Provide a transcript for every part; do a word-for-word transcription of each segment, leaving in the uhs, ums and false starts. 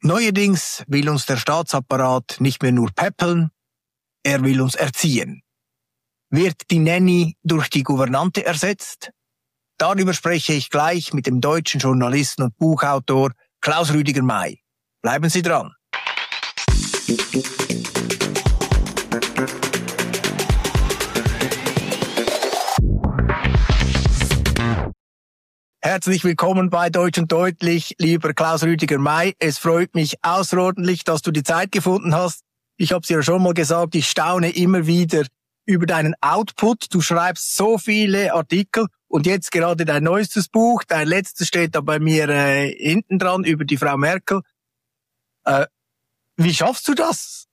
Neuerdings will uns der Staatsapparat nicht mehr nur päppeln, er will uns erziehen. Wird die Nanny durch die Gouvernante ersetzt? Darüber spreche ich gleich mit dem deutschen Journalisten und Buchautor Klaus Rüdiger May. Bleiben Sie dran. Herzlich willkommen bei Deutsch und Deutlich, lieber Klaus Rüdiger May. Es freut mich außerordentlich, dass du die Zeit gefunden hast. Ich habe es dir ja schon mal gesagt, ich staune immer wieder über deinen Output. Du schreibst so viele Artikel und jetzt gerade dein neuestes Buch, dein letztes steht da bei mir äh, hinten dran über die Frau Merkel. Äh, wie schaffst du das?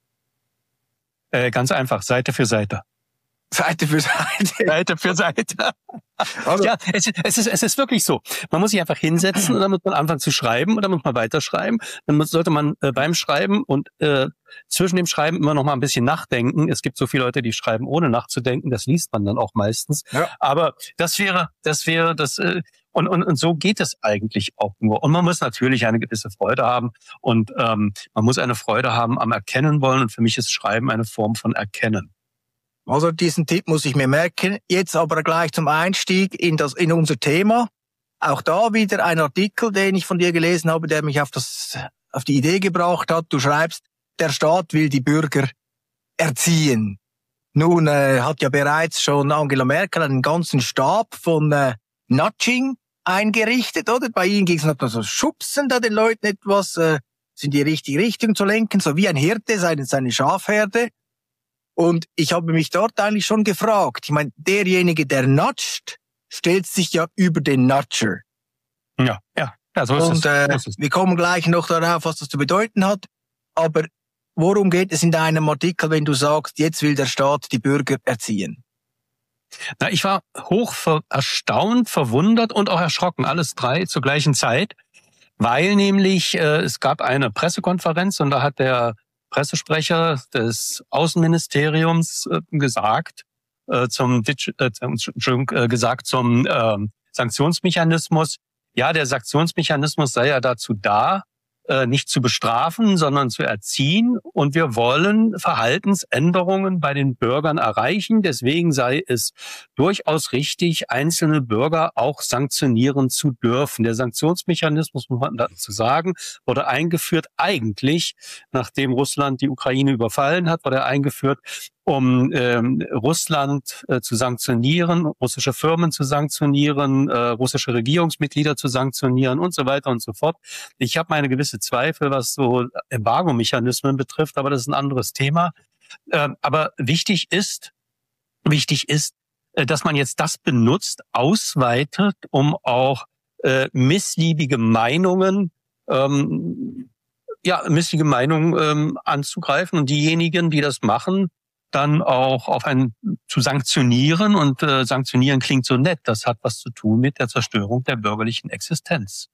Äh, ganz einfach, Seite für Seite. Seite für Seite. Seite für Seite. Also. Ja, es, es, ist, es ist wirklich so. Man muss sich einfach hinsetzen und dann muss man anfangen zu schreiben und dann muss man weiterschreiben. Dann muss, sollte man äh, beim Schreiben und äh, zwischen dem Schreiben immer noch mal ein bisschen nachdenken. Es gibt so viele Leute, die schreiben ohne nachzudenken. Das liest man dann auch meistens. Ja. Aber das wäre, das wäre das. Äh, und, und, und so geht es eigentlich auch nur. Und man muss natürlich eine gewisse Freude haben und ähm, man muss eine Freude haben am Erkennen wollen. Und für mich ist Schreiben eine Form von Erkennen. Also diesen Tipp muss ich mir merken. Jetzt aber gleich zum Einstieg in das in unser Thema. Auch da wieder ein Artikel, den ich von dir gelesen habe, der mich auf das auf die Idee gebracht hat. Du schreibst, der Staat will die Bürger erziehen. Nun äh, hat ja bereits schon Angela Merkel einen ganzen Stab von äh, Nudging eingerichtet, oder? Bei ihnen ging es noch so schubsen, da den Leuten etwas äh, in die richtige Richtung zu lenken, so wie ein Hirte seine seine Schafherde. Und ich habe mich dort eigentlich schon gefragt, ich meine, derjenige, der nudgt, stellt sich ja über den Nudger. Ja, ja, ja, so ist Und es. äh, so ist es. wir kommen gleich noch darauf, was das zu bedeuten hat. Aber worum geht es in deinem Artikel, wenn du sagst, jetzt will der Staat die Bürger erziehen? Na, ich war hoch ver- erstaunt, verwundert und auch erschrocken, alles drei zur gleichen Zeit, weil nämlich äh, es gab eine Pressekonferenz und da hat der Pressesprecher des Außenministeriums äh, gesagt äh, zum äh, äh, gesagt zum äh, Sanktionsmechanismus. Ja, der Sanktionsmechanismus sei ja dazu da, äh, nicht zu bestrafen, sondern zu erziehen. Und wir wollen Verhaltensänderungen bei den Bürgern erreichen. Deswegen sei es durchaus richtig, einzelne Bürger auch sanktionieren zu dürfen. Der Sanktionsmechanismus, muss man dazu sagen, wurde eingeführt eigentlich, nachdem Russland die Ukraine überfallen hat, wurde er eingeführt, um ähm, Russland äh, zu sanktionieren, russische Firmen zu sanktionieren, äh, russische Regierungsmitglieder zu sanktionieren und so weiter und so fort. Ich habe meine gewisse Zweifel, was so Embargo-Mechanismen betrifft, aber das ist ein anderes Thema. Äh, aber wichtig ist, wichtig ist, äh, dass man jetzt das benutzt, ausweitet, um auch äh, missliebige Meinungen ähm, ja, missliche Meinungen ähm, anzugreifen und diejenigen, die das machen, dann auch auf ein zu sanktionieren. Und äh, sanktionieren klingt so nett. Das hat was zu tun mit der Zerstörung der bürgerlichen Existenz.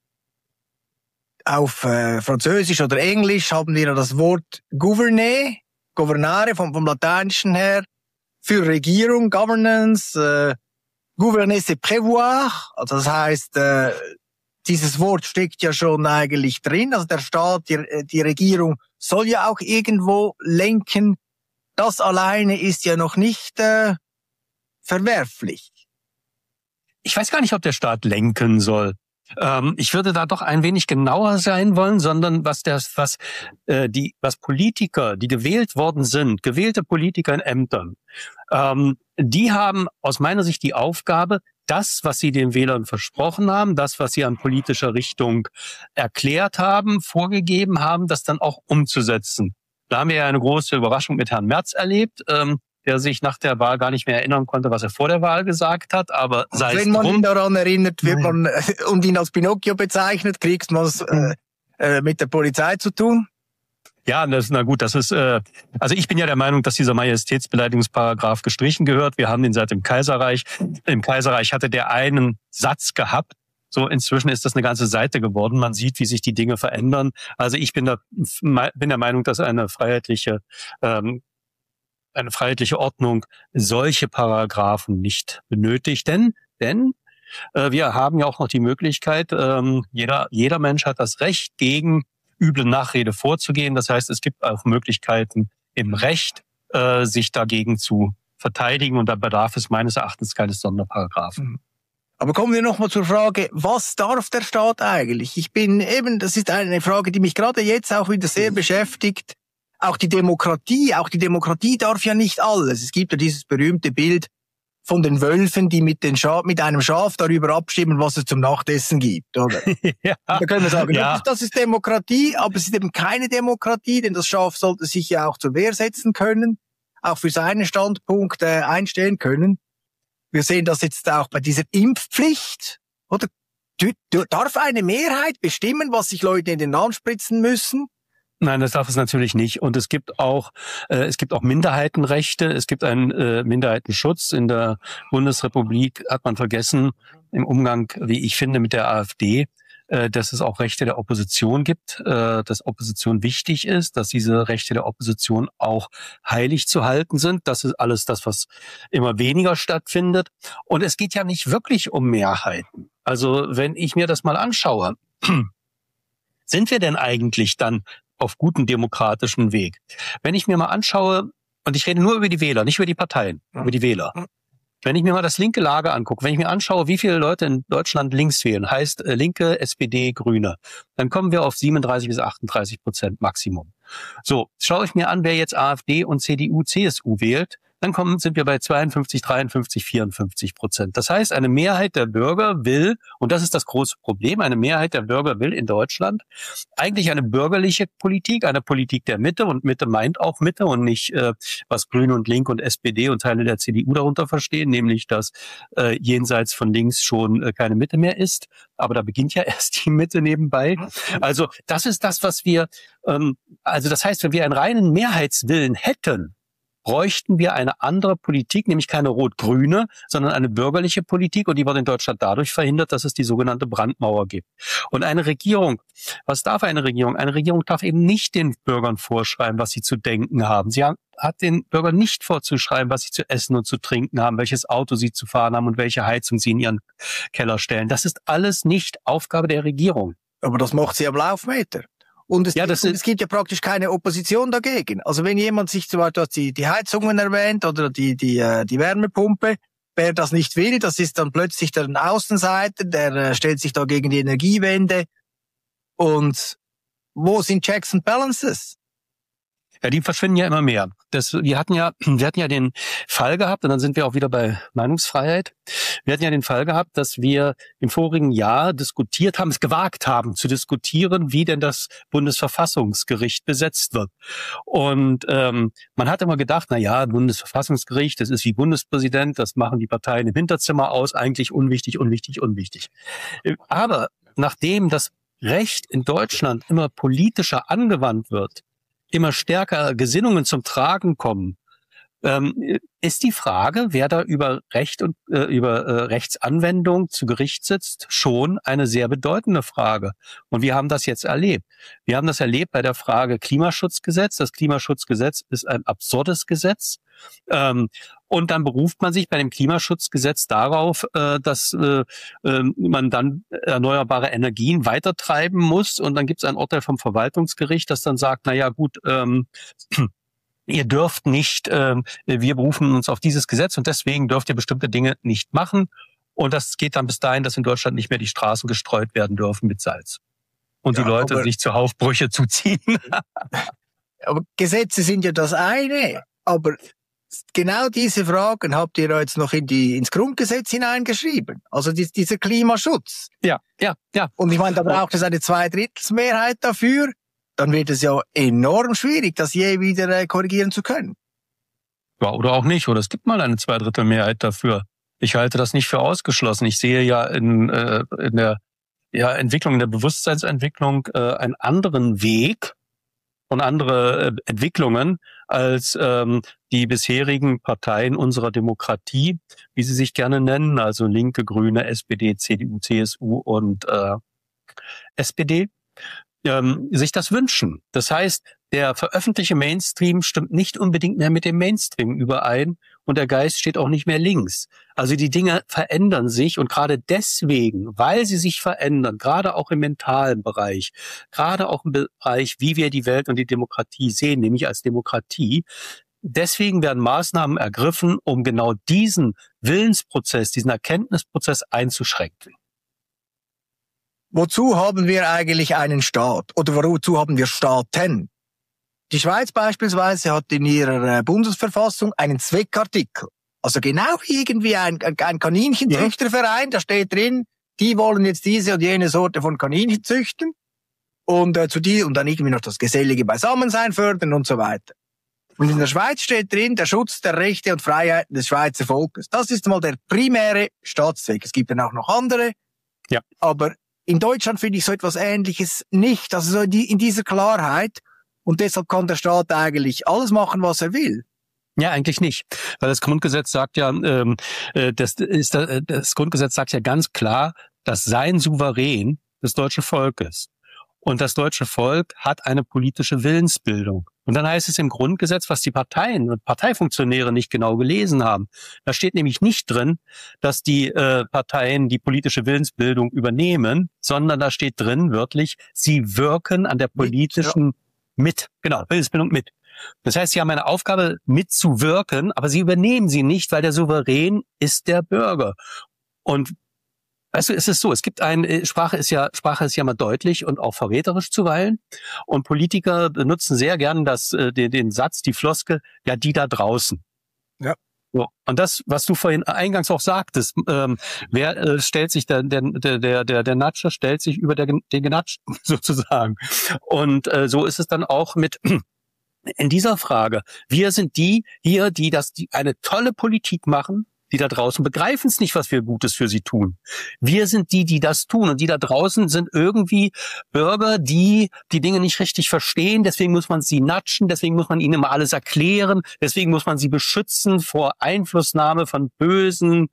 Auf äh, Französisch oder Englisch haben wir das Wort gouverner, governare vom, vom Lateinischen her, für Regierung, Governance, äh, gouverner c'est prévoir, also das heißt, äh, dieses Wort steckt ja schon eigentlich drin, also der Staat, die, die Regierung soll ja auch irgendwo lenken. Das alleine ist ja noch nicht äh, verwerflich. Ich weiß gar nicht, ob der Staat lenken soll. Ähm, ich würde da doch ein wenig genauer sein wollen, sondern was der, was äh, die, was Politiker, die gewählt worden sind, gewählte Politiker in Ämtern, ähm, die haben aus meiner Sicht die Aufgabe, das, was sie den Wählern versprochen haben, das, was sie an politischer Richtung erklärt haben, vorgegeben haben, das dann auch umzusetzen. Da haben wir ja eine große Überraschung mit Herrn Merz erlebt, ähm, der sich nach der Wahl gar nicht mehr erinnern konnte, was er vor der Wahl gesagt hat. Aber sei wenn man ihn daran erinnert, wird man äh, und ihn als Pinocchio bezeichnet, kriegst man es äh, äh, mit der Polizei zu tun. Ja, das, na gut, das ist, äh, also ich bin ja der Meinung, dass dieser Majestätsbeleidigungsparagraf gestrichen gehört. Wir haben den seit dem Kaiserreich. Im Kaiserreich hatte der einen Satz gehabt. So, inzwischen ist das eine ganze Seite geworden. Man sieht, wie sich die Dinge verändern. Also ich bin da, bin der Meinung, dass eine freiheitliche, ähm, eine freiheitliche Ordnung solche Paragraphen nicht benötigt. Denn, denn äh, wir haben ja auch noch die Möglichkeit, ähm, jeder, jeder Mensch hat das Recht, gegen üble Nachrede vorzugehen. Das heißt, es gibt auch Möglichkeiten im Recht, äh, sich dagegen zu verteidigen. Und da bedarf es meines Erachtens keines Sonderparagraphen. Aber kommen wir nochmal zur Frage, was darf der Staat eigentlich? Ich bin eben, das ist eine Frage, die mich gerade jetzt auch wieder sehr beschäftigt. Auch die Demokratie, auch die Demokratie darf ja nicht alles. Es gibt ja dieses berühmte Bild von den Wölfen, die mit, den Schaf, mit einem Schaf darüber abstimmen, was es zum Nachtessen gibt, oder? Ja. Da können wir sagen, Ja. das, das ist Demokratie, aber es ist eben keine Demokratie, denn das Schaf sollte sich ja auch zur Wehr setzen können, auch für seinen Standpunkt äh, einstehen können. Wir sehen das jetzt auch bei dieser Impfpflicht, oder? Du, du, darf eine Mehrheit bestimmen, was sich Leute in den Arm spritzen müssen? Nein, das darf es natürlich nicht. Und es gibt auch, äh, es gibt auch Minderheitenrechte. Es gibt einen äh, Minderheitenschutz. In der Bundesrepublik hat man vergessen, im Umgang, wie ich finde, mit der AfD, äh, dass es auch Rechte der Opposition gibt, äh, dass Opposition wichtig ist, dass diese Rechte der Opposition auch heilig zu halten sind. Das ist alles das, was immer weniger stattfindet. Und es geht ja nicht wirklich um Mehrheiten. Also wenn ich mir das mal anschaue, sind wir denn eigentlich dann auf guten demokratischen Weg? Wenn ich mir mal anschaue, und ich rede nur über die Wähler, nicht über die Parteien, ja. über die Wähler. Wenn ich mir mal das linke Lager angucke, wenn ich mir anschaue, wie viele Leute in Deutschland links wählen, heißt äh, Linke, S P D, Grüne, dann kommen wir auf siebenunddreißig bis achtunddreißig Prozent Maximum. So, schaue ich mir an, wer jetzt AfD und C D U, C S U wählt, dann kommen, sind wir bei zweiundfünfzig, dreiundfünfzig, vierundfünfzig Prozent. Das heißt, eine Mehrheit der Bürger will, und das ist das große Problem, eine Mehrheit der Bürger will in Deutschland eigentlich eine bürgerliche Politik, eine Politik der Mitte, und Mitte meint auch Mitte und nicht, äh, was Grüne und Link und S P D und Teile der C D U darunter verstehen, nämlich, dass äh, jenseits von links schon äh, keine Mitte mehr ist. Aber da beginnt ja erst die Mitte nebenbei. Also das ist das, was wir, ähm, also das heißt, wenn wir einen reinen Mehrheitswillen hätten, bräuchten wir eine andere Politik, nämlich keine rot-grüne, sondern eine bürgerliche Politik. Und die wird in Deutschland dadurch verhindert, dass es die sogenannte Brandmauer gibt. Und eine Regierung, was darf eine Regierung? Eine Regierung darf eben nicht den Bürgern vorschreiben, was sie zu denken haben. Sie hat den Bürgern nicht vorzuschreiben, was sie zu essen und zu trinken haben, welches Auto sie zu fahren haben und welche Heizung sie in ihren Keller stellen. Das ist alles nicht Aufgabe der Regierung. Aber das macht sie am Laufmeter. Und es, ja, gibt, das und es gibt ja praktisch keine Opposition dagegen. Also wenn jemand sich zum Beispiel die, die Heizungen erwähnt oder die, die, die Wärmepumpe, wer das nicht will, das ist dann plötzlich der Außenseiter, der stellt sich da gegen die Energiewende. Und wo sind Checks and Balances? Ja, die verschwinden ja immer mehr. Das, wir hatten ja, wir hatten ja den Fall gehabt, und dann sind wir auch wieder bei Meinungsfreiheit. Wir hatten ja den Fall gehabt, dass wir im vorigen Jahr diskutiert haben, es gewagt haben zu diskutieren, wie denn das Bundesverfassungsgericht besetzt wird. Und ähm, man hat immer gedacht, na ja, Bundesverfassungsgericht, das ist wie Bundespräsident, das machen die Parteien im Hinterzimmer aus, eigentlich unwichtig, unwichtig, unwichtig. Aber nachdem das Recht in Deutschland immer politischer angewandt wird, immer stärker Gesinnungen zum Tragen kommen, ähm, ist die Frage, wer da über Recht und äh, über äh, Rechtsanwendung zu Gericht sitzt, schon eine sehr bedeutende Frage. Und wir haben das jetzt erlebt. Wir haben das erlebt bei der Frage Klimaschutzgesetz. Das Klimaschutzgesetz ist ein absurdes Gesetz. Ähm, und dann beruft man sich bei dem Klimaschutzgesetz darauf, äh, dass äh, äh, man dann erneuerbare Energien weitertreiben muss. Und dann gibt es ein Urteil vom Verwaltungsgericht, das dann sagt, na ja, gut, ähm, ihr dürft nicht, äh, wir berufen uns auf dieses Gesetz und deswegen dürft ihr bestimmte Dinge nicht machen. Und das geht dann bis dahin, dass in Deutschland nicht mehr die Straßen gestreut werden dürfen mit Salz. Und ja, die Leute sich zu Haufbrüche zuziehen. Aber Gesetze sind ja das eine. Aber genau diese Fragen habt ihr jetzt noch in die, ins Grundgesetz hineingeschrieben. Also die, dieser Klimaschutz. Ja, ja, ja. Und ich meine, da braucht es eine Zweidrittelsmehrheit dafür. Dann wird es ja enorm schwierig, das je wieder äh, korrigieren zu können. Ja, oder auch nicht. Oder es gibt mal eine Zweidrittelmehrheit dafür. Ich halte das nicht für ausgeschlossen. Ich sehe ja in, äh, in der ja, Entwicklung, in der Bewusstseinsentwicklung äh, einen anderen Weg und andere äh, Entwicklungen als ähm, die bisherigen Parteien unserer Demokratie, wie sie sich gerne nennen, also Linke, Grüne, S P D, C D U, C S U und äh, S P D. Ähm, sich das wünschen. Das heißt, der veröffentlichte Mainstream stimmt nicht unbedingt mehr mit dem Mainstream überein und der Geist steht auch nicht mehr links. Also die Dinge verändern sich und gerade deswegen, weil sie sich verändern, gerade auch im mentalen Bereich, gerade auch im Bereich, wie wir die Welt und die Demokratie sehen, nämlich als Demokratie, deswegen werden Maßnahmen ergriffen, um genau diesen Willensprozess, diesen Erkenntnisprozess einzuschränken. Wozu haben wir eigentlich einen Staat? Oder wozu haben wir Staaten? Die Schweiz beispielsweise hat in ihrer Bundesverfassung einen Zweckartikel. Also genau irgendwie ein, ein Kaninchenzüchterverein, da steht drin, die wollen jetzt diese und jene Sorte von Kaninchen züchten und äh, zu die und dann irgendwie noch das gesellige Beisammensein fördern und so weiter. Und in der Schweiz steht drin, der Schutz der Rechte und Freiheiten des Schweizer Volkes. Das ist mal der primäre Staatszweck. Es gibt dann auch noch andere. Ja. Aber in Deutschland finde ich so etwas Ähnliches nicht. Also so die, in dieser Klarheit. Und deshalb kann der Staat eigentlich alles machen, was er will. Ja, eigentlich nicht. Weil das Grundgesetz sagt ja, ähm, das, ist, das Grundgesetz sagt ja ganz klar, das Sein souverän des deutschen Volkes. Und das deutsche Volk hat eine politische Willensbildung. Und dann heißt es im Grundgesetz, was die Parteien und Parteifunktionäre nicht genau gelesen haben. Da steht nämlich nicht drin, dass die äh, Parteien die politische Willensbildung übernehmen, sondern da steht drin wörtlich, sie wirken an der politischen mit, ja. mit genau, Willensbildung mit. Das heißt, sie haben eine Aufgabe mitzuwirken, aber sie übernehmen sie nicht, weil der Souverän ist der Bürger. Und weißt du, es ist so, es gibt ein, Sprache ist ja, Sprache ist ja mal deutlich und auch verräterisch zuweilen. Und Politiker benutzen sehr gern das, den, den Satz, die Floskel, ja, die da draußen. Ja. So. Und das, was du vorhin eingangs auch sagtest, ähm, wer äh, stellt sich, der, der, der, der, der Natscher stellt sich über der, den Genatschten sozusagen. Und äh, so ist es dann auch mit, in dieser Frage. Wir sind die hier, die das, die eine tolle Politik machen. Die da draußen begreifen es nicht, was wir Gutes für sie tun. Wir sind die, die das tun. Und die da draußen sind irgendwie Bürger, die die Dinge nicht richtig verstehen. Deswegen muss man sie natschen. Deswegen muss man ihnen immer alles erklären. Deswegen muss man sie beschützen vor Einflussnahme von bösen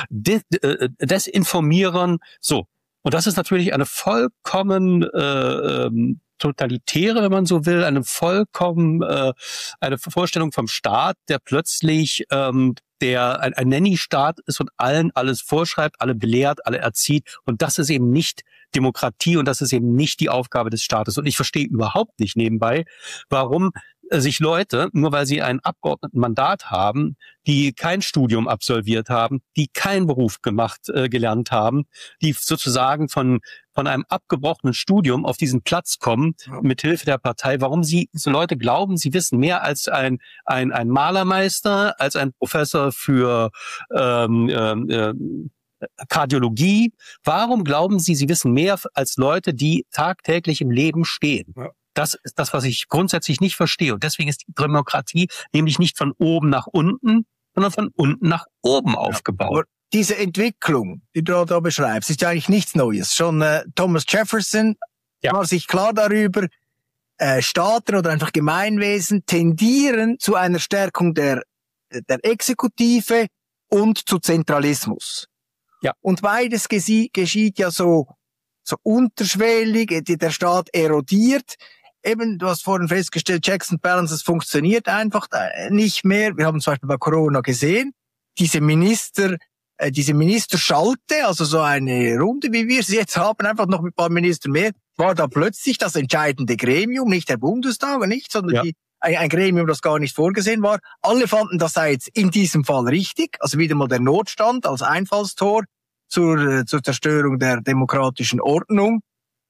Desinformierern. So. Und das ist natürlich eine vollkommen äh, totalitäre, wenn man so will, eine vollkommen äh, eine Vorstellung vom Staat, der plötzlich ähm, der ein, ein Nanny-Staat ist und allen alles vorschreibt, alle belehrt, alle erzieht. Und das ist eben nicht Demokratie und das ist eben nicht die Aufgabe des Staates. Und ich verstehe überhaupt nicht nebenbei, warum sich Leute, nur weil sie ein Abgeordnetenmandat haben, die kein Studium absolviert haben, die keinen Beruf gemacht, äh, gelernt haben, die sozusagen von von einem abgebrochenen Studium auf diesen Platz kommen, ja. mit Hilfe der Partei, warum sie so Leute glauben, sie wissen mehr als ein ein ein Malermeister, als ein Professor für ähm, äh, Kardiologie. Warum glauben sie, sie wissen mehr als Leute, die tagtäglich im Leben stehen? Ja. Das ist das, was ich grundsätzlich nicht verstehe. Und deswegen ist die Demokratie nämlich nicht von oben nach unten, sondern von unten nach oben aufgebaut. Aber diese Entwicklung, die du da beschreibst, ist ja eigentlich nichts Neues. Schon äh, Thomas Jefferson ja. war sich klar darüber, äh, Staaten oder einfach Gemeinwesen tendieren zu einer Stärkung der, der Exekutive und zu Zentralismus. Ja. Und beides geschieht ja so, so unterschwellig, der Staat erodiert. Eben, du hast vorhin festgestellt, Checks and Balances funktioniert einfach nicht mehr. Wir haben zum Beispiel bei Corona gesehen, diese Minister, äh, diese Ministerschalte, also so eine Runde, wie wir sie jetzt haben, einfach noch mit ein paar Ministern mehr, war da plötzlich das entscheidende Gremium, nicht der Bundestag, nicht, sondern ja. die, ein, ein Gremium, das gar nicht vorgesehen war. Alle fanden, das sei jetzt in diesem Fall richtig, also wieder mal der Notstand als Einfallstor zur, zur Zerstörung der demokratischen Ordnung.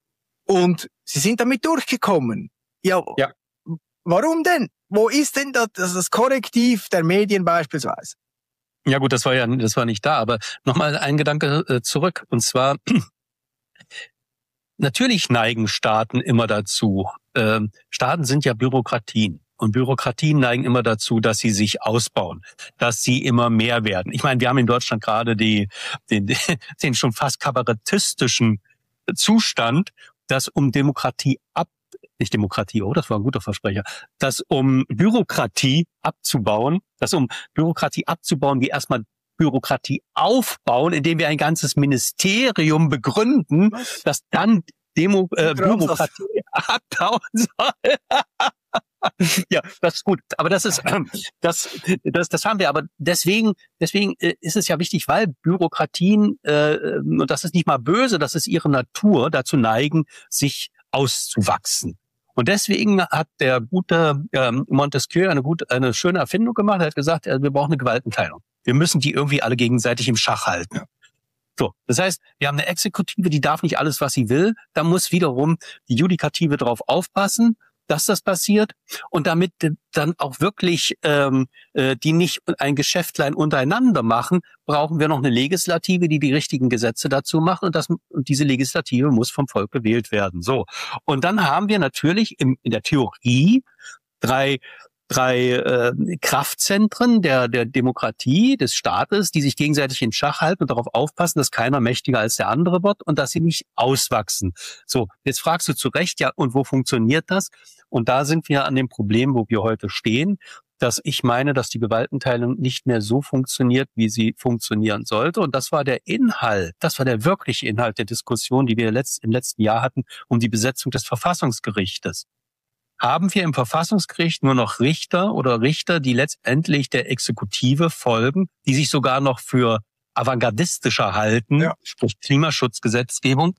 Und sie sind damit durchgekommen. Ja, ja. Warum denn? Wo ist denn das, das Korrektiv der Medien beispielsweise? Ja gut, das war ja, das war nicht da, aber nochmal ein Gedanke äh, zurück. Und zwar, natürlich neigen Staaten immer dazu. Ähm, Staaten sind ja Bürokratien. Und Bürokratien neigen immer dazu, dass sie sich ausbauen, dass sie immer mehr werden. Ich meine, wir haben in Deutschland gerade die, den, den schon fast kabarettistischen Zustand, dass um Demokratie ab, nicht Demokratie, oh, das war ein guter Versprecher, dass um Bürokratie abzubauen, dass um Bürokratie abzubauen, wir erstmal Bürokratie aufbauen, indem wir ein ganzes Ministerium begründen, das dann Demo, äh, Bürokratie abbauen soll. Ja, das ist gut. Aber das ist, das, das, das haben wir. Aber deswegen, deswegen ist es ja wichtig, weil Bürokratien, äh, und das ist nicht mal böse, das ist ihre Natur, dazu neigen, sich auszuwachsen. Und deswegen hat der gute ähm, Montesquieu eine gute, eine schöne Erfindung gemacht. Er hat gesagt, wir brauchen eine Gewaltenteilung. Wir müssen die irgendwie alle gegenseitig im Schach halten. Ja. So, das heißt, wir haben eine Exekutive, die darf nicht alles, was sie will. Da muss wiederum die Judikative drauf aufpassen, dass das passiert und damit dann auch wirklich ähm, äh, die nicht ein Geschäftlein untereinander machen, brauchen wir noch eine Legislative, die die richtigen Gesetze dazu macht und, das, und diese Legislative muss vom Volk gewählt werden. So, und dann haben wir natürlich im, in der Theorie drei drei äh, Kraftzentren der der Demokratie, des Staates, die sich gegenseitig in Schach halten und darauf aufpassen, dass keiner mächtiger als der andere wird und dass sie nicht auswachsen. So, jetzt fragst du zu Recht, ja, und wo funktioniert das? Und da sind wir an dem Problem, wo wir heute stehen, dass ich meine, dass die Gewaltenteilung nicht mehr so funktioniert, wie sie funktionieren sollte. Und das war der Inhalt, das war der wirkliche Inhalt der Diskussion, die wir letzt, im letzten Jahr hatten, um die Besetzung des Verfassungsgerichtes. Haben wir im Verfassungsgericht nur noch Richter oder Richter, die letztendlich der Exekutive folgen, die sich sogar noch für avantgardistischer halten, ja. Sprich Klimaschutzgesetzgebung,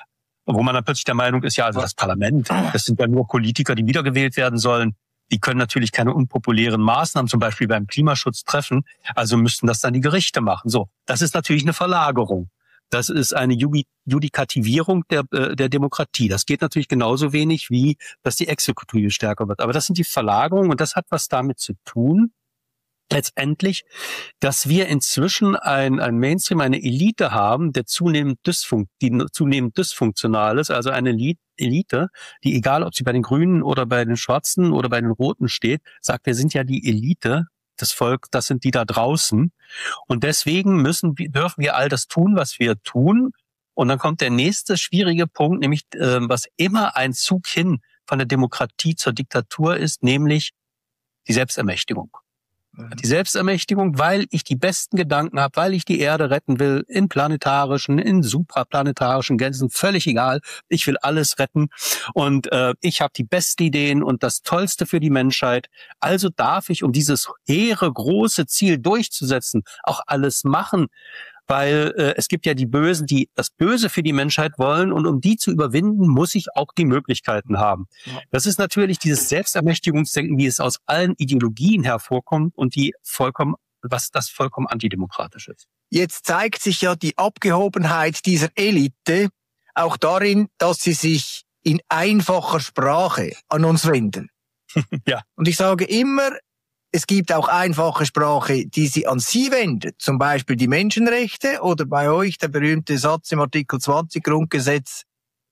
wo man dann plötzlich der Meinung ist, ja, also das Parlament, das sind ja nur Politiker, die wiedergewählt werden sollen. Die können natürlich keine unpopulären Maßnahmen, zum Beispiel beim Klimaschutz, treffen. Also müssten das dann die Gerichte machen. So, das ist natürlich eine Verlagerung. Das ist eine Judikativierung der, der Demokratie. Das geht natürlich genauso wenig, wie dass die Exekutive stärker wird. Aber das sind die Verlagerungen und das hat was damit zu tun, letztendlich, dass wir inzwischen ein, ein Mainstream, eine Elite haben, der zunehmend, dysfun- die zunehmend dysfunktional ist, also eine Elite, die, egal ob sie bei den Grünen oder bei den Schwarzen oder bei den Roten steht, sagt, wir sind ja die Elite. Das Volk, das sind die da draußen. Und deswegen müssen wir, dürfen wir all das tun, was wir tun. Und dann kommt der nächste schwierige Punkt, nämlich äh, was immer ein Zug hin von der Demokratie zur Diktatur ist, nämlich die Selbstermächtigung. Die Selbstermächtigung, weil ich die besten Gedanken habe, weil ich die Erde retten will, in planetarischen, in supraplanetarischen Grenzen, völlig egal. Ich will alles retten und äh, ich habe die besten Ideen und das Tollste für die Menschheit. Also darf ich, um dieses hehre, große Ziel durchzusetzen, auch alles machen, weil äh, es gibt ja die Bösen, die das Böse für die Menschheit wollen und um die zu überwinden, muss ich auch die Möglichkeiten haben. Ja. Das ist natürlich dieses Selbstermächtigungsdenken, wie es aus allen Ideologien hervorkommt und die vollkommen, was das vollkommen antidemokratisch ist. Jetzt zeigt sich ja die Abgehobenheit dieser Elite auch darin, dass sie sich in einfacher Sprache an uns wenden. Ja. Und ich sage immer, es gibt auch einfache Sprache, die sie an Sie wendet, zum Beispiel die Menschenrechte oder bei euch der berühmte Satz im Artikel zwanzig Grundgesetz,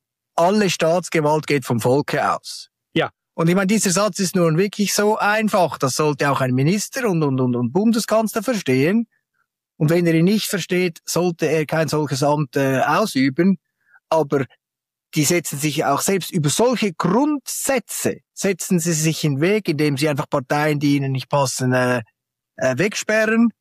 alle Staatsgewalt geht vom Volke aus. Ja. Und ich meine, dieser Satz ist nun wirklich so einfach, das sollte auch ein Minister und, und, und, und Bundeskanzler verstehen. Und wenn er ihn nicht versteht, sollte er kein solches Amt äh, ausüben. Aber die setzen sich auch selbst über solche Grundsätze, setzen sie sich in den Weg, indem sie einfach Parteien, die ihnen nicht passen, äh, äh, wegsperren.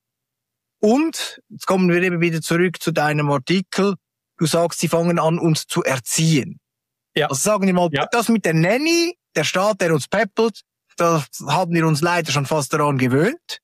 Und, jetzt kommen wir eben wieder zurück zu deinem Artikel, du sagst, sie fangen an, uns zu erziehen. Ja. Also sagen wir mal, ja. Das mit der Nanny, der Staat, der uns peppelt, das haben wir uns leider schon fast daran gewöhnt.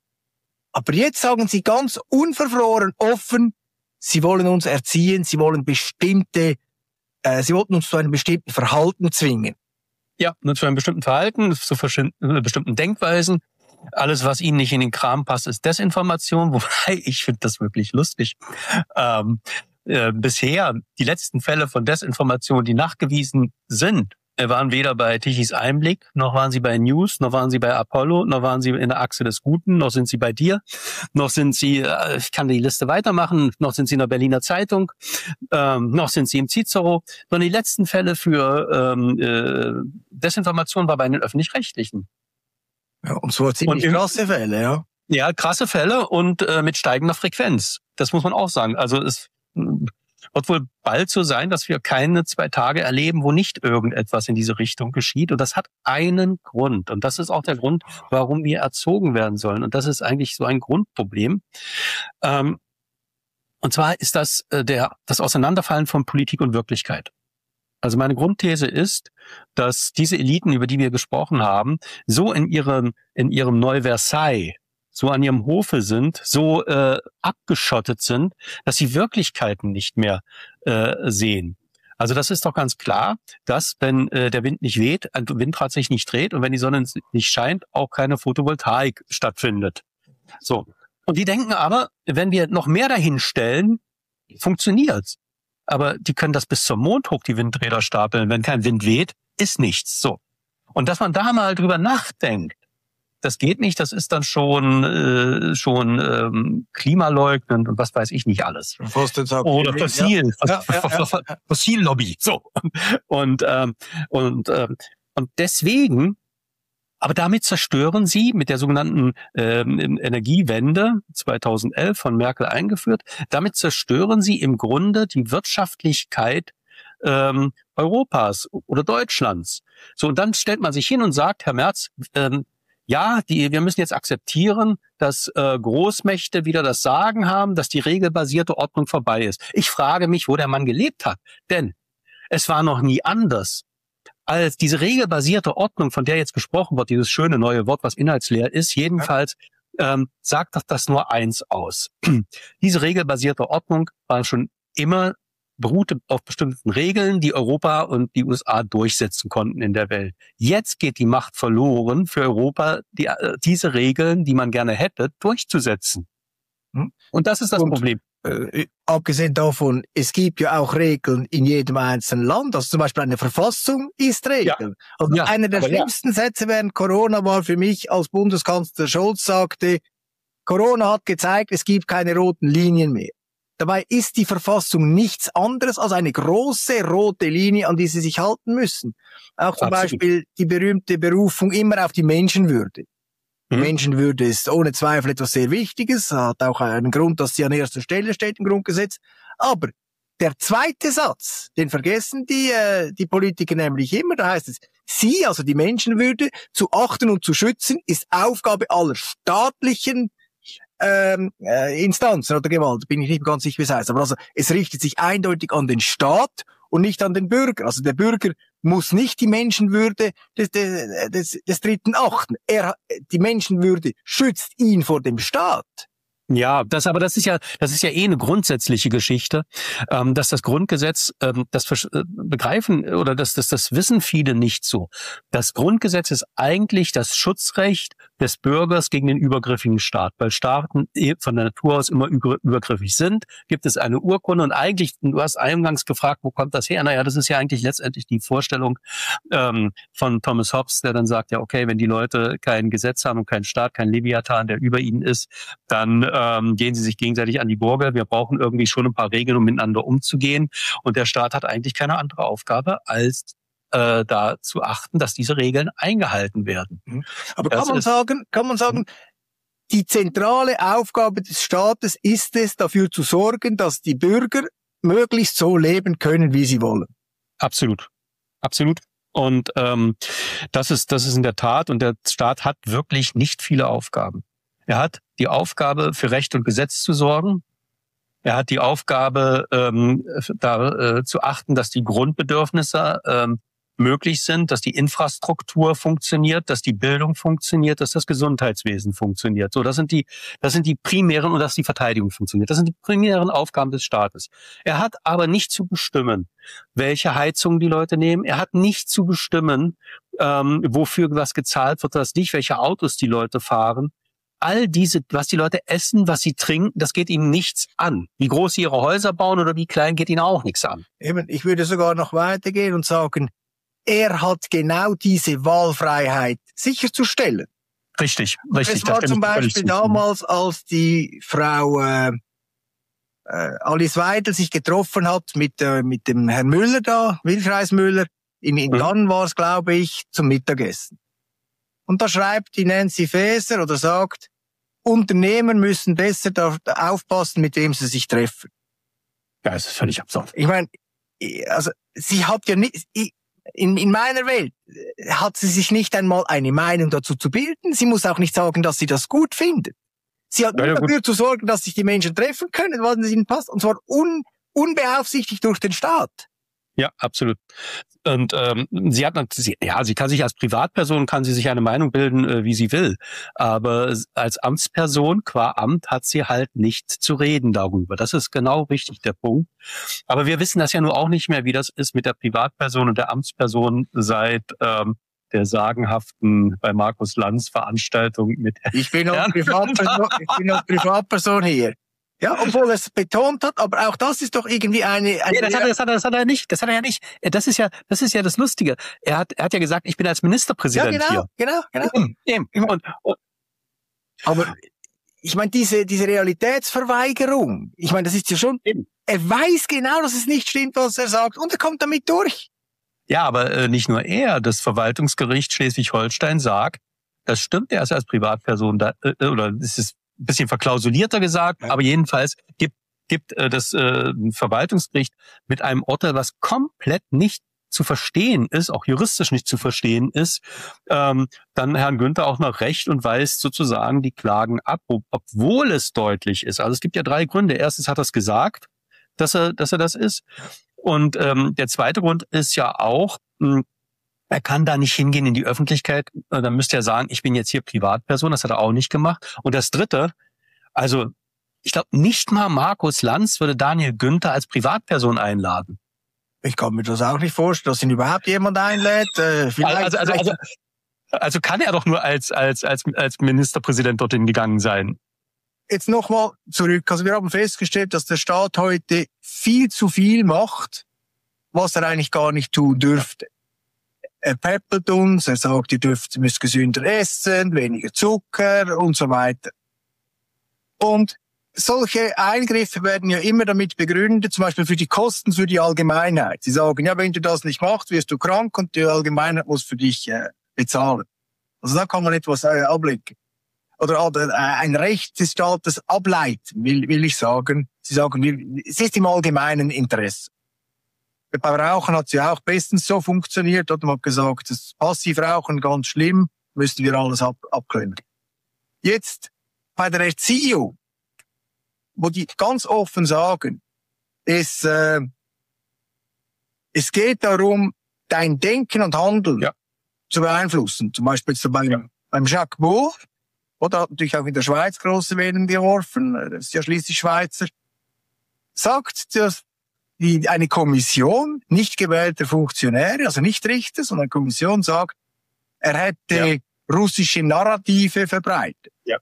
Aber jetzt sagen sie ganz unverfroren, offen, sie wollen uns erziehen, sie wollen bestimmte Sie wollten uns zu einem bestimmten Verhalten zwingen. Ja, nur zu einem bestimmten Verhalten, zu bestimmten Denkweisen. Alles, was ihnen nicht in den Kram passt, ist Desinformation. Wobei, ich finde das wirklich lustig. Ähm, äh, bisher, die letzten Fälle von Desinformation, die nachgewiesen sind, waren weder bei Tichys Einblick, noch waren sie bei News, noch waren sie bei Apollo, noch waren sie in der Achse des Guten, noch sind sie bei dir, noch sind sie, ich kann die Liste weitermachen, noch sind sie in der Berliner Zeitung, ähm, noch sind sie im Cicero. Sondern die letzten Fälle für ähm, äh, Desinformation war bei den Öffentlich-Rechtlichen. Ja, und so ziemlich und im, krasse Fälle, ja. Ja, krasse Fälle und äh, mit steigender Frequenz. Das muss man auch sagen. Also es wird wohl bald so sein, dass wir keine zwei Tage erleben, wo nicht irgendetwas in diese Richtung geschieht. Und das hat einen Grund. Und das ist auch der Grund, warum wir erzogen werden sollen. Und das ist eigentlich so ein Grundproblem. Ähm, und zwar ist das äh, der das Auseinanderfallen von Politik und Wirklichkeit. Also meine Grundthese ist, dass diese Eliten, über die wir gesprochen haben, so in ihrem in ihrem Neu-Versailles, so an ihrem Hofe sind, so äh, abgeschottet sind, dass sie Wirklichkeiten nicht mehr äh, sehen. Also das ist doch ganz klar, dass wenn äh, der Wind nicht weht, ein Windrad sich nicht dreht und wenn die Sonne nicht scheint, auch keine Photovoltaik stattfindet. So. Und die denken aber, wenn wir noch mehr dahin stellen, funktioniert's. Aber die können das bis zum Mond hoch, die Windräder stapeln. Wenn kein Wind weht, ist nichts. So. Und dass man da mal drüber nachdenkt, das geht nicht, das ist dann schon äh, schon ähm, klimaleugnend und was weiß ich nicht alles. Oder Fossil, ja. Ja, ja, ja. Fossillobby. So. Und, ähm, und, ähm, und deswegen, aber damit zerstören sie mit der sogenannten ähm, Energiewende zweitausendelf von Merkel eingeführt, damit zerstören sie im Grunde die Wirtschaftlichkeit ähm, Europas oder Deutschlands. So, und dann stellt man sich hin und sagt, Herr Merz, ähm, ja, die, wir müssen jetzt akzeptieren, dass äh, Großmächte wieder das Sagen haben, dass die regelbasierte Ordnung vorbei ist. Ich frage mich, wo der Mann gelebt hat. Denn es war noch nie anders. Als diese regelbasierte Ordnung, von der jetzt gesprochen wird, dieses schöne neue Wort, was inhaltsleer ist, jedenfalls ähm, sagt doch das nur eins aus. Diese regelbasierte Ordnung war schon immer beruhte auf bestimmten Regeln, die Europa und die U S A durchsetzen konnten in der Welt. Jetzt geht die Macht verloren für Europa, die, äh, diese Regeln, die man gerne hätte, durchzusetzen. Hm? Und das ist das und, Problem. Äh, abgesehen davon, es gibt ja auch Regeln in jedem einzelnen Land. Also zum Beispiel eine Verfassung ist Regeln. Ja. Also ja, einer der schlimmsten ja. Sätze während Corona war für mich, als Bundeskanzler Scholz sagte, Corona hat gezeigt, es gibt keine roten Linien mehr. Dabei ist die Verfassung nichts anderes als eine große rote Linie, an die sie sich halten müssen. Auch zum Absolut. Beispiel die berühmte Berufung immer auf die Menschenwürde. Die mhm. Menschenwürde ist ohne Zweifel etwas sehr Wichtiges, hat auch einen Grund, dass sie an erster Stelle steht im Grundgesetz. Aber der zweite Satz, den vergessen die, äh, die Politiker nämlich immer, da heißt es, sie, also die Menschenwürde, zu achten und zu schützen, ist Aufgabe aller staatlichen Ähm, äh, Instanzen oder Gewalt, bin ich nicht ganz sicher, wie es heißt. Aber also, es richtet sich eindeutig an den Staat und nicht an den Bürger. Also der Bürger muss nicht die Menschenwürde des, des, des, des Dritten achten. Er, die Menschenwürde schützt ihn vor dem Staat. Ja, das aber das ist ja das ist ja eh eine grundsätzliche Geschichte, ähm, dass das Grundgesetz ähm, das äh, begreifen oder das das das wissen viele nicht so. Das Grundgesetz ist eigentlich das Schutzrecht des Bürgers gegen den übergriffigen Staat, weil Staaten von der Natur aus immer übergriffig sind. Gibt es eine Urkunde und eigentlich, du hast eingangs gefragt, wo kommt das her? Naja, das ist ja eigentlich letztendlich die Vorstellung ähm, von Thomas Hobbes, der dann sagt, ja okay, wenn die Leute kein Gesetz haben und keinen Staat, kein Leviathan, der über ihnen ist, dann ähm, gehen sie sich gegenseitig an die Gurgel. Wir brauchen irgendwie schon ein paar Regeln, um miteinander umzugehen. Und der Staat hat eigentlich keine andere Aufgabe, als äh, da zu achten, dass diese Regeln eingehalten werden. Aber kann man sagen, kann man sagen, die zentrale Aufgabe des Staates ist es, dafür zu sorgen, dass die Bürger möglichst so leben können, wie sie wollen. Absolut, absolut. Und ähm, das ist das ist in der Tat. Und der Staat hat wirklich nicht viele Aufgaben. Er hat die Aufgabe, für Recht und Gesetz zu sorgen. Er hat die Aufgabe, ähm, da äh, zu achten, dass die Grundbedürfnisse ähm, möglich sind, dass die Infrastruktur funktioniert, dass die Bildung funktioniert, dass das Gesundheitswesen funktioniert. So, das sind die, das sind die primären und dass die Verteidigung funktioniert. Das sind die primären Aufgaben des Staates. Er hat aber nicht zu bestimmen, welche Heizung die Leute nehmen. Er hat nicht zu bestimmen, ähm, wofür was gezahlt wird, was nicht, welche Autos die Leute fahren. All diese, was die Leute essen, was sie trinken, das geht ihnen nichts an. Wie groß sie ihre Häuser bauen oder wie klein, geht ihnen auch nichts an. Eben, ich würde sogar noch weitergehen und sagen, er hat genau diese Wahlfreiheit sicherzustellen. Richtig, richtig. Es war zum Beispiel damals, als die Frau äh, äh, Alice Weidel sich getroffen hat mit äh, mit dem Herrn Müller da, Wilfreis Müller, in, in Cannes mhm. war es, glaube ich, zum Mittagessen. Und da schreibt die Nancy Faeser oder sagt, Unternehmer müssen besser da aufpassen, mit wem sie sich treffen. Ja, das ist völlig absurd. Ich meine, also sie hat ja nicht... Ich, In, in meiner Welt hat sie sich nicht einmal eine Meinung dazu zu bilden. Sie muss auch nicht sagen, dass sie das gut findet. Sie hat nur ja, dafür zu sorgen, dass sich die Menschen treffen können, wann es ihnen passt. Und zwar un, unbeaufsichtigt durch den Staat. Ja, absolut. Und ähm, sie hat natürlich, ja, sie kann sich als Privatperson, kann sie sich eine Meinung bilden, äh, wie sie will. Aber als Amtsperson, qua Amt, hat sie halt nicht zu reden darüber. Das ist genau richtig der Punkt. Aber wir wissen das ja nur auch nicht mehr, wie das ist mit der Privatperson und der Amtsperson seit ähm, der sagenhaften bei Markus Lanz Veranstaltung mit. Ich bin noch Privatperson, ich bin noch Privatperson hier. Ja, obwohl er es betont hat, aber auch das ist doch irgendwie eine... eine nee, das hat, er, das, hat er, das hat er nicht. Das hat er ja nicht. Das ist ja, das ist ja das Lustige. Er hat, er hat ja gesagt, ich bin als Ministerpräsident ja, genau, hier. genau, genau. Eben, eben. Und, und, aber ich meine, diese, diese Realitätsverweigerung, ich meine, das ist ja schon... eben. Er weiß genau, dass es nicht stimmt, was er sagt, und er kommt damit durch. Ja, aber äh, nicht nur er. Das Verwaltungsgericht Schleswig-Holstein sagt, das stimmt erst als Privatperson, da, äh, oder es ist ein bisschen verklausulierter gesagt, ja. aber jedenfalls gibt, gibt äh, das äh, Verwaltungsgericht mit einem Urteil, was komplett nicht zu verstehen ist, auch juristisch nicht zu verstehen ist, ähm, dann Herrn Günther auch noch recht und weist sozusagen die Klagen ab, obwohl es deutlich ist. Also es gibt ja drei Gründe. Erstens hat er es gesagt, dass er, dass er das ist. Und ähm, der zweite Grund ist ja auch, mh, er kann da nicht hingehen in die Öffentlichkeit. Dann müsste er sagen, ich bin jetzt hier Privatperson. Das hat er auch nicht gemacht. Und das Dritte, also ich glaube, nicht mal Markus Lanz würde Daniel Günther als Privatperson einladen. Ich kann mir das auch nicht vorstellen, dass ihn überhaupt jemand einlädt. Äh, vielleicht, also, also, also, also kann er doch nur als, als, als, als Ministerpräsident dorthin gegangen sein. Jetzt nochmal zurück. Also wir haben festgestellt, dass der Staat heute viel zu viel macht, was er eigentlich gar nicht tun dürfte. Er peppelt uns, er sagt, ihr dürft, ihr müsst gesünder essen, weniger Zucker und so weiter. Und solche Eingriffe werden ja immer damit begründet, zum Beispiel für die Kosten für die Allgemeinheit. Sie sagen, ja, wenn du das nicht machst, wirst du krank und die Allgemeinheit muss für dich äh, bezahlen. Also da kann man etwas äh, ablecken. Oder äh, ein Recht des Staates ableiten, will, will ich sagen. Sie sagen, es ist im allgemeinen Interesse. Bei Rauchen hat es ja auch bestens so funktioniert. Dort hat man gesagt, das Passivrauchen ganz schlimm, müssten wir alles ab, abklemmen. Jetzt bei der Erziehung, wo die ganz offen sagen, es, äh, es geht darum, dein Denken und Handeln ja. zu beeinflussen. Zum Beispiel so beim, ja. beim Jacques Beau, oder hat natürlich auch in der Schweiz große Wellen geworfen, das ist ja schließlich Schweizer, sagt das, die, eine Kommission, nicht gewählte Funktionäre, also nicht Richter, sondern eine Kommission sagt, er hätte ja. russische Narrative verbreitet. Ja.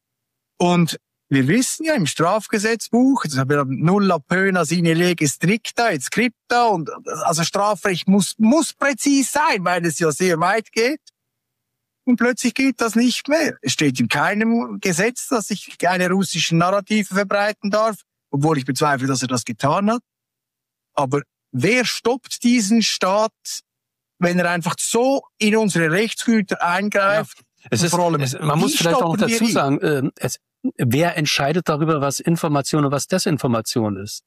Und wir wissen ja im Strafgesetzbuch, das haben wir nulla pöna sine lege stricta et scripta, und also Strafrecht muss, muss präzis sein, weil es ja sehr weit geht. Und plötzlich gilt das nicht mehr. Es steht in keinem Gesetz, dass ich keine russischen Narrative verbreiten darf, obwohl ich bezweifle, dass er das getan hat. Aber wer stoppt diesen Staat, wenn er einfach so in unsere Rechtsgüter eingreift? Ja. Es ist, vor allem, es, man muss vielleicht auch noch dazu sagen, äh, es, wer entscheidet darüber, was Information und was Desinformation ist?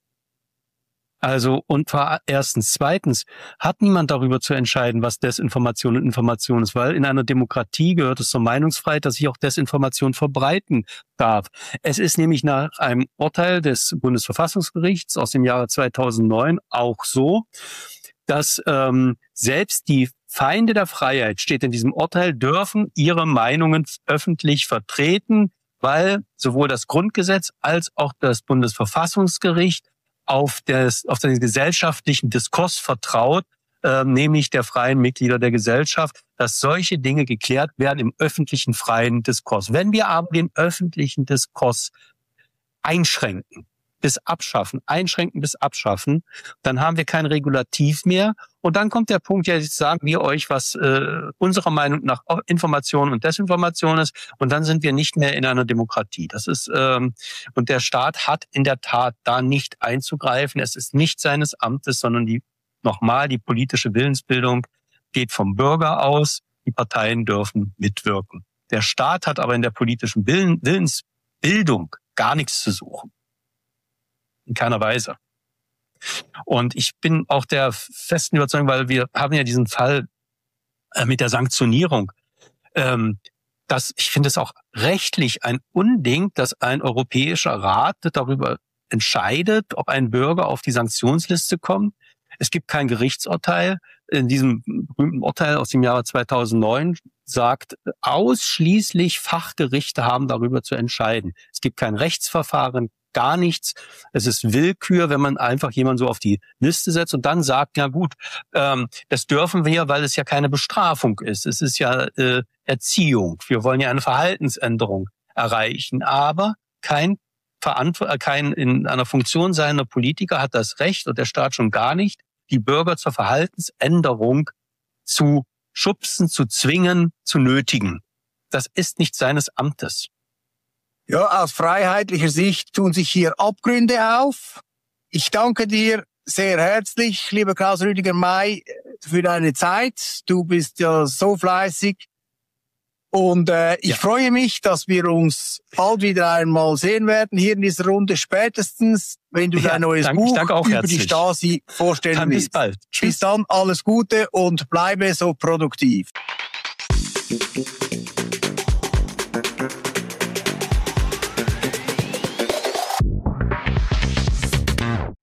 Also, und zwar erstens. Zweitens hat niemand darüber zu entscheiden, was Desinformation und Information ist, weil in einer Demokratie gehört es zur Meinungsfreiheit, dass ich auch Desinformation verbreiten darf. Es ist nämlich nach einem Urteil des Bundesverfassungsgerichts aus dem Jahre zweitausendneun auch so, dass ähm, selbst die Feinde der Freiheit, steht in diesem Urteil, dürfen ihre Meinungen öffentlich vertreten, weil sowohl das Grundgesetz als auch das Bundesverfassungsgericht auf, des, auf den gesellschaftlichen Diskurs vertraut, äh, nämlich der freien Mitglieder der Gesellschaft, dass solche Dinge geklärt werden im öffentlichen freien Diskurs. Wenn wir aber den öffentlichen Diskurs einschränken, bis abschaffen, einschränken bis abschaffen, dann haben wir kein Regulativ mehr. Und dann kommt der Punkt, ja, jetzt sagen wir euch, was äh, unserer Meinung nach Information und Desinformation ist. Und dann sind wir nicht mehr in einer Demokratie. Das ist ähm, und der Staat hat in der Tat da nicht einzugreifen. Es ist nicht seines Amtes, sondern die nochmal die politische Willensbildung geht vom Bürger aus. Die Parteien dürfen mitwirken. Der Staat hat aber in der politischen Willen, Willensbildung gar nichts zu suchen. In keiner Weise. Und ich bin auch der festen Überzeugung, weil wir haben ja diesen Fall mit der Sanktionierung, dass ich finde es auch rechtlich ein Unding, dass ein europäischer Rat darüber entscheidet, ob ein Bürger auf die Sanktionsliste kommt. Es gibt kein Gerichtsurteil. In diesem berühmten Urteil aus dem Jahre zweitausendneun sagt, ausschließlich Fachgerichte haben darüber zu entscheiden. Es gibt kein Rechtsverfahren, gar nichts. Es ist Willkür, wenn man einfach jemanden so auf die Liste setzt und dann sagt, ja gut, ähm, das dürfen wir, weil es ja keine Bestrafung ist. Es ist ja äh, Erziehung. Wir wollen ja eine Verhaltensänderung erreichen. Aber kein, Verantw- kein in einer Funktion seiender Politiker hat das Recht und der Staat schon gar nicht, die Bürger zur Verhaltensänderung zu schubsen, zu zwingen, zu nötigen. Das ist nicht seines Amtes. Ja, aus freiheitlicher Sicht tun sich hier Abgründe auf. Ich danke dir sehr herzlich, lieber Klaus-Rüdiger May, für deine Zeit. Du bist ja so fleißig. Und äh, ich ja. freue mich, dass wir uns bald wieder einmal sehen werden, hier in dieser Runde, spätestens, wenn du ja, dein neues danke, Buch über herzlich. die Stasi vorstellen dann willst. Bis bald. Tschüss. Bis dann, alles Gute und bleibe so produktiv.